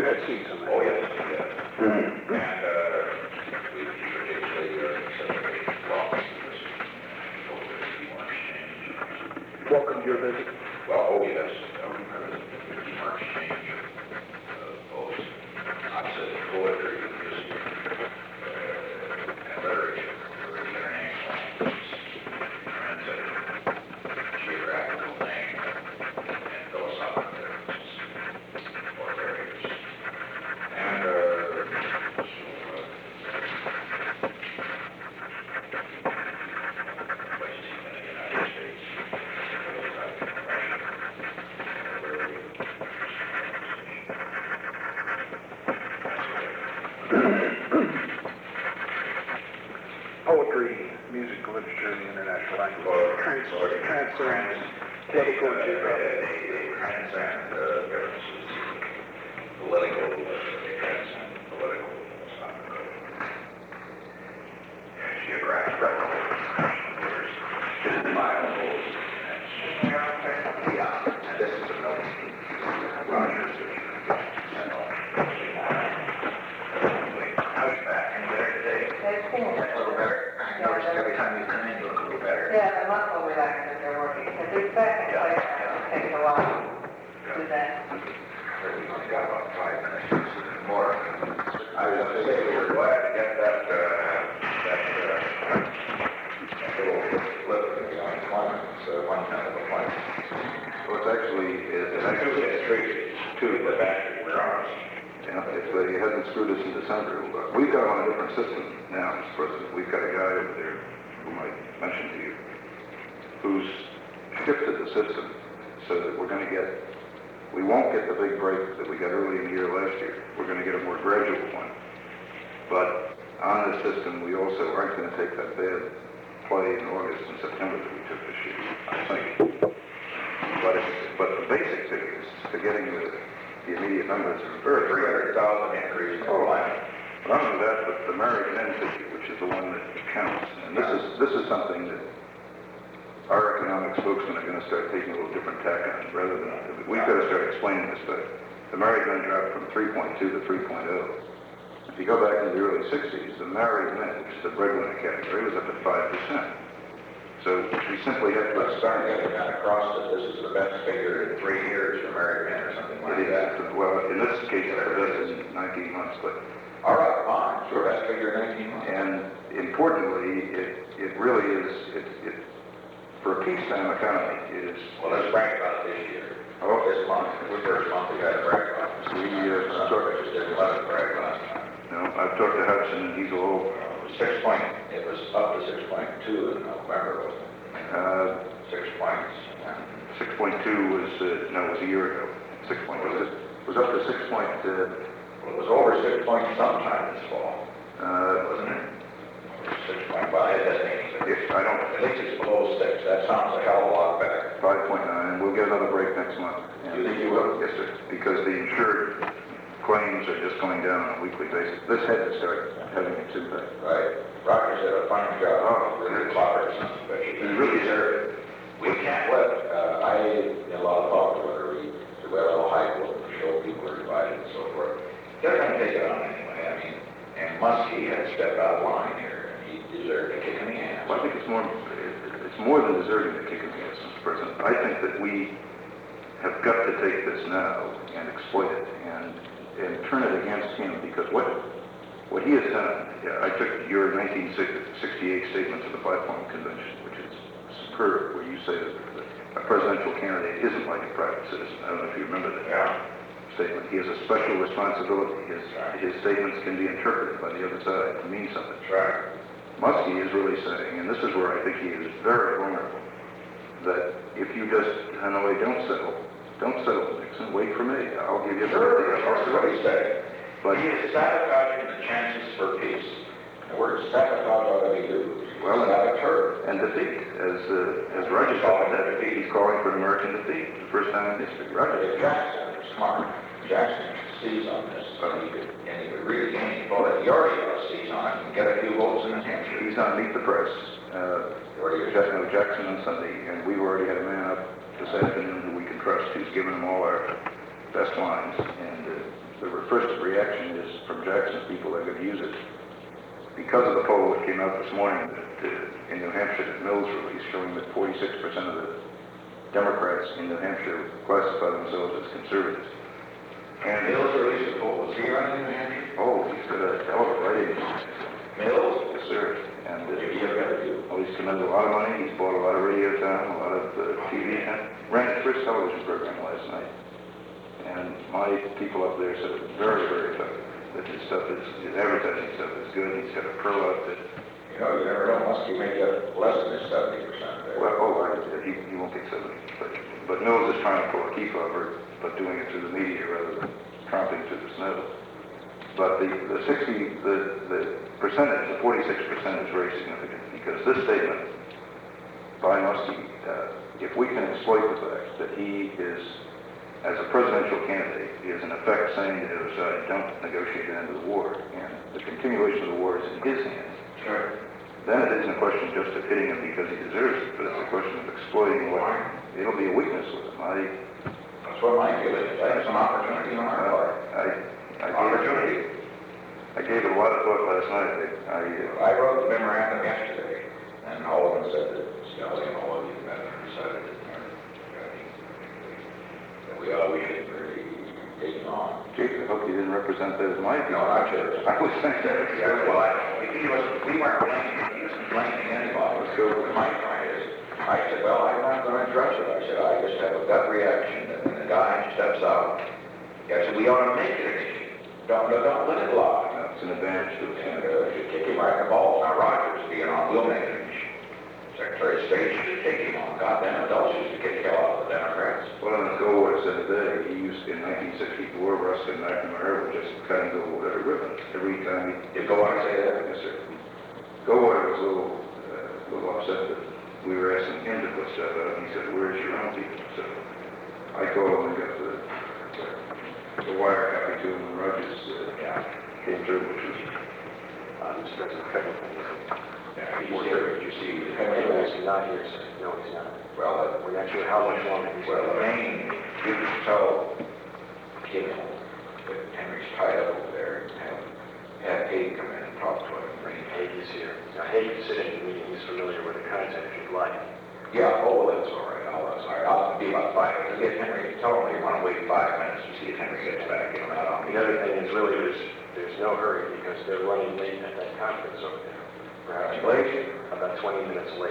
had seen some of that. Oh, yes, yeah. And we particularly celebrate loss over the March change. Welcomed your visit. Well, oh, yes, the March change both opposite poetry, music, and literature for international translated geographical name and philosophical differences or barriers. And places in the United States, Poetry, music, literature, and the international language. Transcends political and geographic. they transcend differences, political, they transcend political, philosophical, geographical, miles, yeah, and this is a note, Rogers, how's your back? Any better today? That's cool. A little better? I notice every time you come in, you look a little better. Yeah, the muscle relaxers are working, because it's back in place, it takes a while to do that. We only got about 5 minutes more. I was going to say, we were glad to get that little flip in the unemployment. It's one kind of a point. Well, it's actually, I do get straight to the bachelor's drawers. it hasn't screwed us in December. We've got on a different system now, Mr. President. We've got a guy over there whom I mentioned to you, who's shifted the system so that we won't get the big break that we got early in the year last year. We're going to get a more gradual one. But on this system, we also aren't going to take that bad play in August and September that we took this year, I think. But the basic figures for getting the immediate numbers are very 300,000 increase in the line. Not only that, but the married men figure, which is the one that counts. And this is something that our economic spokesmen are going to start taking a little different tack on, rather than we've got to start explaining this better. The married men dropped from 3.2 to 3.0. If you go back to the early 60s, the married men, which is the breadwinner category, was up at 5%. So we simply have to Start getting that across that this is the best figure in 3 years for married men or something like that. Well, in this case, it's the best in 19 months, but All right, fine. Sure, best figure in 19 months. and importantly, it really is for a peacetime economy. It is. Well, let's brag about it this year. Oh, This month, the first month we got to brag about it. We just didn't let us brag last time. No, I've talked to Hudson, and he's a little. It was up to 6.2 in November, wasn't it? 6 points. 6.2 was was a year ago. 6.2 was up to 6. Well, it was over 6 points sometime this fall, wasn't it? 6.5, it doesn't mean anything. If I don't. At least it's below 6. That sounds a hell of a lot better. 5.9. We'll get another break next month. You think you will? Yes, sir. Because the insured claims are just going down on a weekly basis. This had to start having its impact. Right. Rogers did a fine job. Oh, really clever or something, but you really deserve it. We can't let, in a lot of talk to her, we do a little hype and show people are divided and so forth. They're going to take it on anyway. I mean, and Muskie had stepped out of line here, and he deserved a kick in the ass. Well, I think it's more than deserving the kick in the ass, Mr. President. I think that we have got to take this now and exploit it and turn it against him, because what he has done, I took your 1968 statement to the Five-Point Convention, which is superb, where you say that a presidential candidate isn't like a private citizen. I don't know if you remember that statement. He has a special responsibility. His statements can be interpreted by the other side to mean something. Right. Muskie is really saying, and this is where I think he is very vulnerable, that if you just, Hanoi, don't settle with Nixon, wait for me. I'll give you everything. That's what he said. But he is sabotaging the chances for peace. The word sabotage ought to be used. Well, saboteur. And defeat, as Roger called it, he's calling for an American defeat, the first time in history. Roger. If Jackson was smart, Jackson sees on this, and he could really gain, well, he already sees on it and get a few votes in New Hampshire. He's on Meet the Press. Jackson on Sunday, and we've already had a man up this afternoon who we can trust, who's given him all our best lines, and the first reaction is from Jackson people are going to use it. Because of the poll that came out this morning that, in New Hampshire that Mills released showing that 46% of the Democrats in New Hampshire classify themselves as conservatives. And Mills released a poll. Was he running in New Hampshire? oh, he's got a hell of a writing. Mills? Yes, sir. And Maybe you've got to do. well, he's come into a lot of money. He's bought a lot of radio time, a lot of TV time. Ran his first television program last night. And my people up there said it's very, very effective. That his stuff is, his advertising stuff is good. He's got a pro outfit. You know, you never know. Muskie may get less than his 70% there. Well, he won't get 70. But Mills is trying to pull a Kefauver, but doing it through the media rather than tromping through the snow. But the percentage, the 46% is very significant because this statement by Muskie, if we can exploit the fact that he is, as a presidential candidate, is in effect saying to the other side, don't negotiate an end to the war, and the continuation of the war is in his hands. Sure. Then it isn't a question just of hitting him because he deserves it, but it's a question of exploiting what it'll be a weakness with him. That's what my feeling is. That's an opportunity on our part. I gave it a lot of thought last night. I wrote the memorandum yesterday, and all of them said that Scully and all of you met and decided that we should really take him on. Jake, I hope you didn't represent that as my view. No, not yours. I was saying that. Yeah, well, we weren't blaming him. He wasn't blaming anybody. So my point is, I said, well, I'm not going to address it. I said, I just have a gut reaction that when the guy steps out, I said, we ought to make it an issue. Don't let it lie. No, it's an advantage to us. And should kick him right in the balls. Now, Rogers being on, will make it an issue. Secretary of State should take him on. Goddamn adults used to kick hell out of the Democrats. Well, as Goldwater said today, he used, in 1964, Ruskin and McNamara would just cut and go with every ribbon. Every time Did Goldwater say that? Yes, sir. Goldwater was a little upset that we were asking him to put stuff out, and he said, where's your own people? So I called him and got the wire copy to him, and Rogers came through, which was Mr. President, federal thing. Yeah, he's here. Did you see? He's not here, sir. No, he's not. Well, We're not sure how much longer he's well, the going to main, you can tell Kim that Henry's tied up over there and have Haig come in and talk to him. Haig is here. Now, Haig can sit in the meeting. He's familiar with the content if you'd like. Yeah, oh, well, that's all right. I'll be about 5 minutes. Get Henry, tell him you want to wait 5 minutes to see if Henry gets back in or not. The other thing is really there's no hurry because they're running late at that conference over there. Perhaps Late? about 20 minutes late.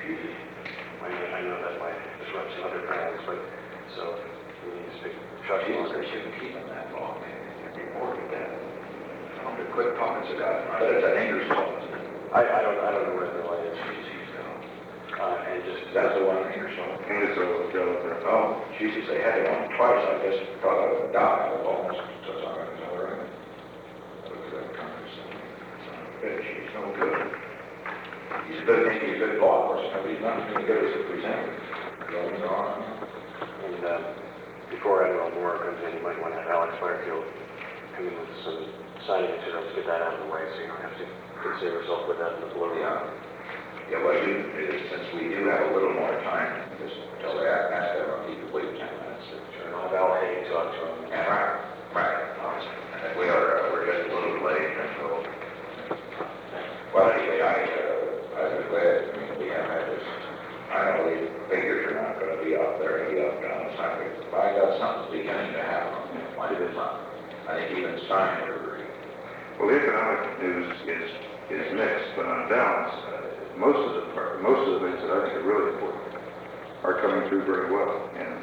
I know that might disrupt some other plans, but so we need to speak. Jesus, they shouldn't keep him that long, man. They'd be bored with that. Tell him to quit talking to that. But it's an Ingersoll, isn't it? I don't know where the light is. And just That's the one in Ingersoll. Ingersoll was developed. Oh, Jesus, they had him on twice, I guess, thought I would die. I almost took on another end. Look at that congress. Bitch, he's no good. He's a good, maybe a good law person, but he's not as good as a presenter. Going on. And before Admiral Moore comes in, you might want to have Alex Firefield come in with some signing materials, get that out of the way so you don't have to concern yourself with that in the blue. Yeah, well, since we do have a little more time, just tell the ask everyone, keep it wait 10 minutes. And I'll have Al Haig talk to him. Yeah, right. And we're just a little late, and so. Well, anyway, I was glad, we have had this, I know the figures are not gonna be up there, be up, down, it's not good. But I got something beginning to happen, why did it not? I think even Steiner. Well, the economic news is mixed, but on balance, most of the things that I think are really important are coming through very well. And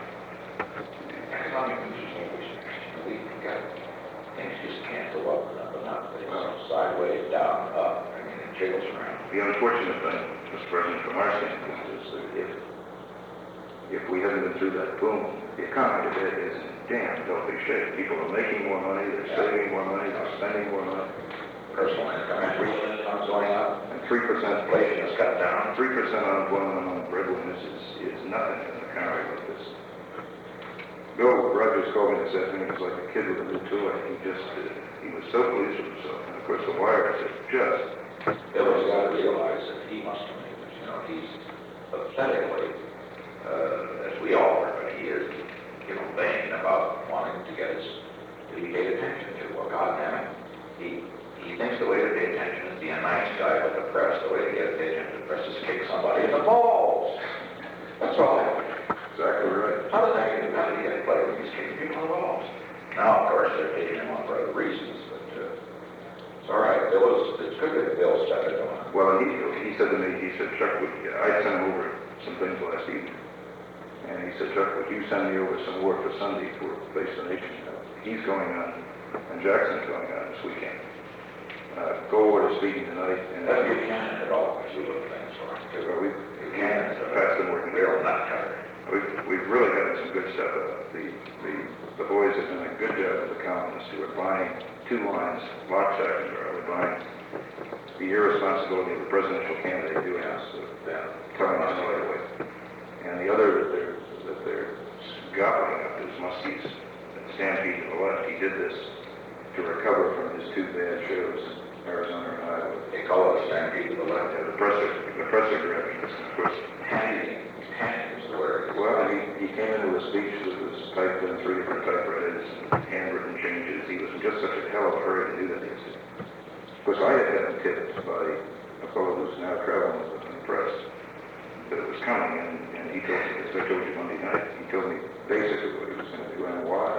Economic news is always mixed. We've got, things just can't go up and up and up. They go sideways, down, up. I mean, it jiggles around. the unfortunate thing, Mr. President, from our standpoint, is that if we hadn't been through that boom, the economy today is in damn healthy shape. People are making more money, they're saving more money, they're spending more money. Personal income and real income's going up. And 3% Inflation has cut down. 3% unemployment among breadwinners is nothing in an economy like this. Bill Rogers called me this afternoon. He was like a kid with a new toy. He was so pleased with himself. And of course, the wire is just. Bill has got to realize that he must have made it. You know, he's pathetically, as we all are, but he is, vain about wanting to get his to be paid attention to. Well, God damn it. He thinks the way to pay attention is be a nice guy with the press. The way to get attention to the press is kick somebody in the balls. That's all. Exactly right. How does that get played when he's kicking people in the balls? Now, of course, they're taking him on for other reasons, but it's all right. It's good that Bill started on. Well, he said to me, he said, Chuck, I sent him over some things last evening. And he said, Chuck, would you send me over some work for Sunday for Face the Nation? He's going on, and Jackson's going on this weekend. Goldwater is speaking tonight. And That's Buchanan at all, as you look at things for him. Buchanan's Pat's been working real nut cutter. We've really gotten some good stuff out. The boys have done a good job with the columnists who are buying 2 lines, lockstep and barrel. They're buying the irresponsibility of the presidential candidate doing this, telling us right away. And the other that they're gobbling up is Muskie's Stampede to the Left. He did this to recover from his 2 bad shows in Arizona and Iowa. They call it a stampede to the left. The presser directions, of course. Handing is the word. Well, he came into a speech that was typed in 3 different typewriters and handwritten changes. He was in just such a hell of a hurry to do that. Of course, I had gotten tipped by a fellow who's now traveling with the press that it was coming, and he told me, as I told you Monday night, he told me basically what he was going to do and why.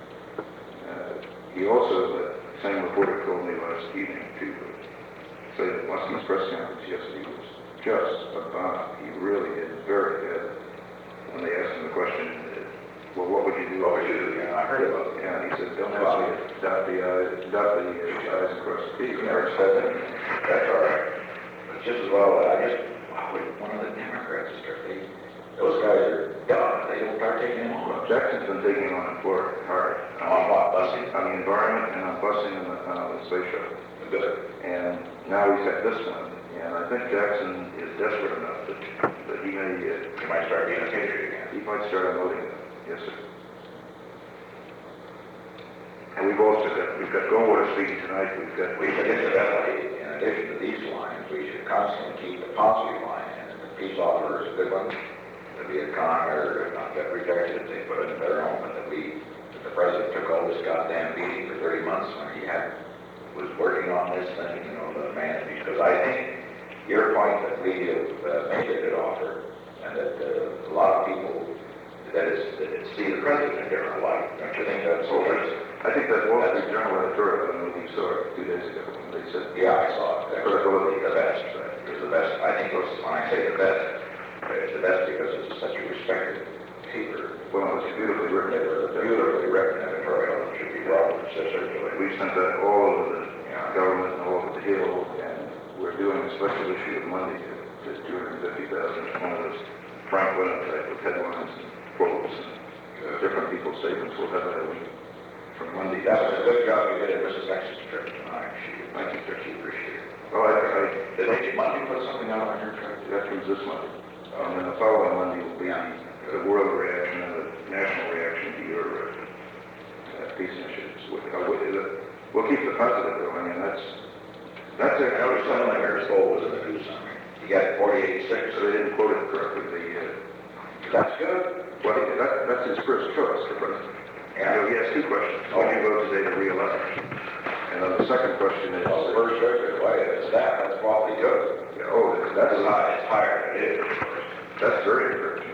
He also, the same reporter told me last evening to say that Muskie's press conference yesterday was just a bomb. He really did very good. When they asked him the question, well, what would you do? What would you do? Yeah, I heard about it. Yeah, and he said, don't ask me to dot the I's and cross the T's. You never said that. That's all right. But just as well, one of the Democrats those guys are dumb. They don't start taking him on. Jackson's been taking him on Florida hard. On what, busing? On the environment and on busing and on the space shuttle. Good. And now he's at this one. And I think Jackson is desperate enough that he may... He might start being a patriot again. He might start unloading them. Yes, sir. And we've got Goldwater speaking tonight. Incidentally, in addition to these lines, we should constantly keep the Ponce line. And the peace offer is a good one. The Viet Cong or not get rejected, they put it in their own, but that the president took all this goddamn beating for 30 months when he was working on this thing, the man, because I think your point that we have made a good offer, and that a lot of people that see the president in a different light. Don't you think that's so? I think that Wall Street Journal editorial, I don't know if you saw it 2 days ago, when they said... Yeah, I saw it. The best. It's the best. I think when I say the best, it's the best because it's such a respected paper. Well, it's beautifully written. It was a beautifully written editorial. It should be brought to circulate. We sent that all over the government and all over the Hill, and we're doing a special issue of Monday at $250,000. One of those Frank Lennon type with headlines and quotes and different people's statements. We'll have that a week from Monday. That was a good job you did at Mrs. X's trip tonight. Thank you, Richie. Appreciate it. Well, Did they Monday put something out on your trip? that was this Monday. And then the following Monday will be the world reaction and the national reaction to your peace initiatives. We'll keep the positive going, and that's it. I was telling my Mayor's goal was in the news summary. You got 48.6. So they didn't quote it correctly. That's good. Well, that's his first choice, the president. Yeah. He has 2 questions. Would you vote today to re-elect? And then the second question is... Well, the first choice, why is that? That's awfully good. That's high. It's higher than it is, of course. That's very encouraging.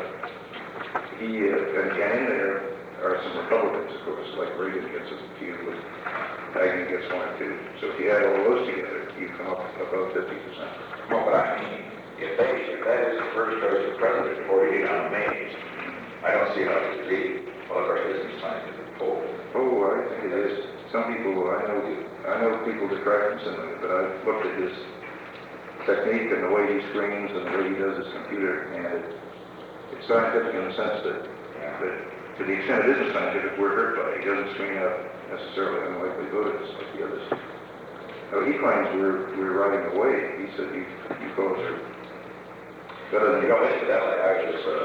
And in there are some Republicans, of course, like Reagan gets a few, and Agnew gets 1 or 2. So if you add all those together, you come up about 50%. No, but I mean, if that is the first choice of president, 48 on Mays, I don't see how it could be. Well, of course, it isn't scientific poll. Oh, I think it is. Some people, I know people detract from some of it, but I've looked at his technique and the way he screens and the way he does his computer, and it's scientific in the sense that to the extent it isn't scientific, we're hurt by it. He doesn't screen out necessarily unlikely voters like the others. No, he claims we're riding away. He said you fellows are better than Incidentally, I was just,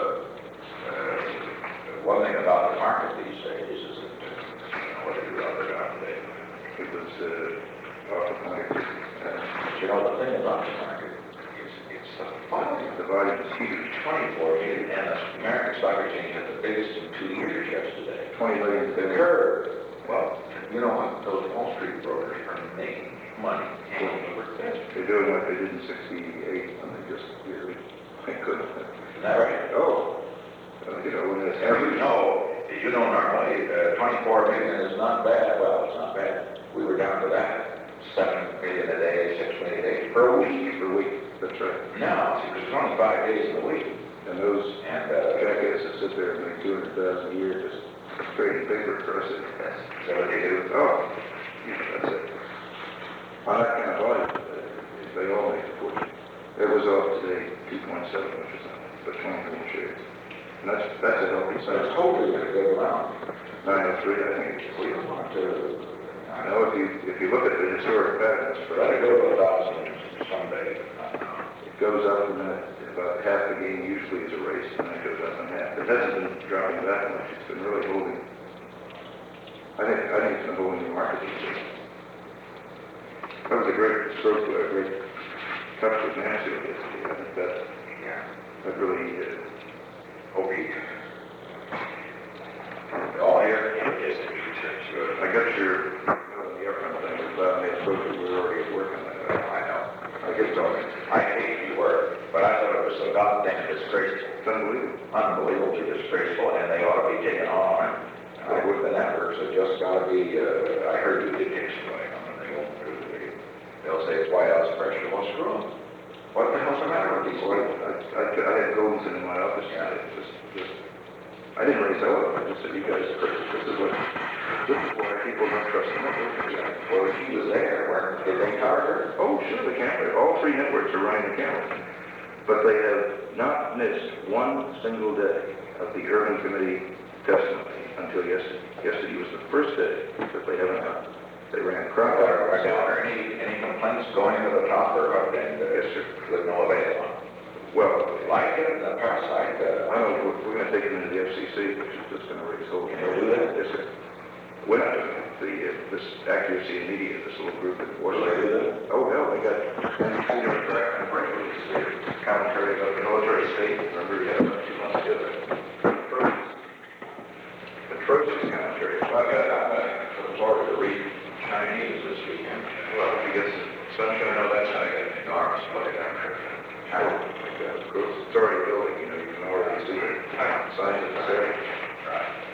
one thing about the market these days is that, what did you rather down today? It was off the point. The thing about the market is it's the volume. The volume is huge. 24 million, and the American Stock Exchange had the biggest in 2 years yesterday. 20 million. The curve Well, you know what, those Wall Street brokers are making money hand over fist. They're doing what they did in '68, when they just really, they couldn't. Isn't that right? Oh, you know, when it's As you know normally, 24 million is not bad. Well, it's not bad. We were down to that. 7 million a day, 6 million a day per week. per week, that's right. Now, see, there's 25 days in the week. And those And, jackets that sit there and make 200,000 a year just trading paper across it. is that what they do? Oh, you know, that's it. On that kind of volume, they all make a fortune. It was off today, 2.7, which is for 24 shares. And that's a healthy So it's size. hopefully going to go around. 903, I think. We don't want to, I know if you look at the historic patterns, but let it go to 1,000 someday. it goes up and then about half the game usually is erased, and then it goes up in half. It hasn't been dropping that much. It's been really holding. I think it's been holding the market these days. That was a great stroke, a great touch with Mansfield yesterday. I think that really Okay. All here? Yes, good. I got your, the upfront thing about Mansfield, we were already working on that. I know. I just don't, I hate you were, but I thought it was so goddamn disgraceful. It's unbelievable. Unbelievably disgraceful, and they ought to be taken on. I with the networks, it just gotta be, I heard you did take somebody on, and they won't do it. They'll say it's White House pressure, well, screw them. What the hell's the matter with these people? I had Goldenson in my office today. I didn't raise that up. I just said, you guys are crazy. This is why people don't trust the network. Well, if he was there, did they target her? Oh, sure, the camera. All three networks are running the camera. But they have not missed one single day of the Urban Committee testimony until yesterday. Yesterday was the first day that they haven't done. They ran crowd. Are there any complaints going to the top or up, and Yes, sir. with no avail on? Well, Like the parasite, I know we're going to take them into the FCC, which is just going to raise whole. Can they do that? Yes, sir. We're not doing it. This accuracy in media, this little group that was. Will they do that? Oh, hell, they got NBC on track and frankly, it's commentary about the military state. Remember, we had about 2 months together. Atrocious commentary. Well, I'm looking forward to read Chinese this weekend. Well, if you get some sunshine, I know that's how I got an enormous play down there. like that, of course, it's already building, you know, you can already see it. Signs of the